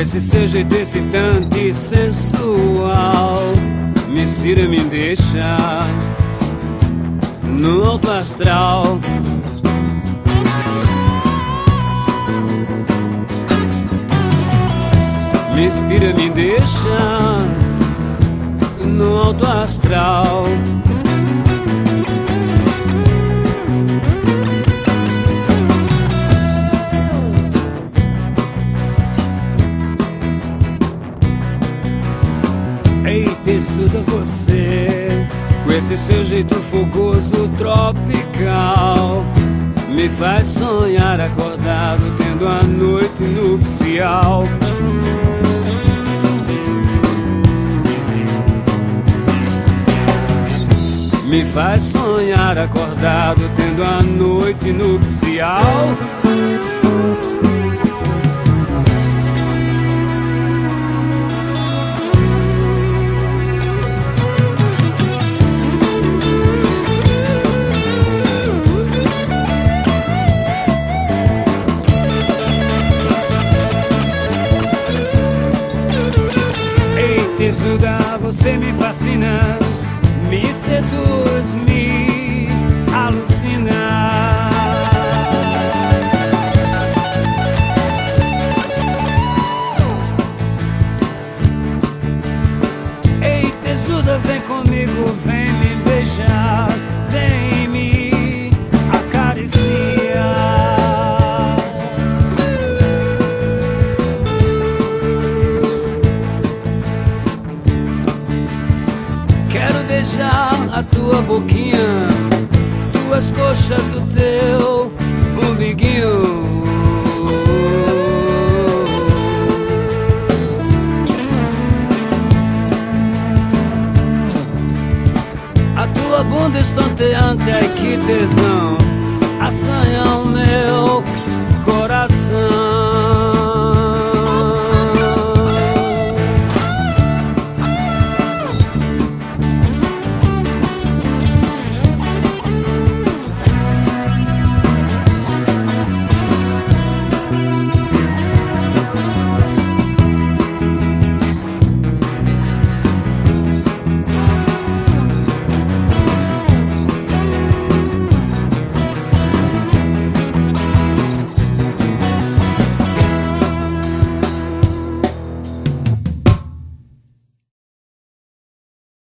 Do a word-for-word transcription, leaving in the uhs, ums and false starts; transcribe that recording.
esse seu jeito excitante e sensual, me inspira e me deixa no alto astral. Me inspira, me deixa no alto astral. Ei, tesuda, você, com esse seu jeito fogoso tropical, me faz sonhar acordado, tendo a noite nupcial. Me faz sonhar acordado, tendo a noite nupcial. Ei, tesuda, você me fascina, me seduz, me alucina. Ei, tesuda, vem comigo, vem me beijar, vem me acariciar. Quero beijar a tua boquinha, tuas coxas, o teu umbiguinho. A tua bunda estonteante, ai que tesão, assanha o meu coração.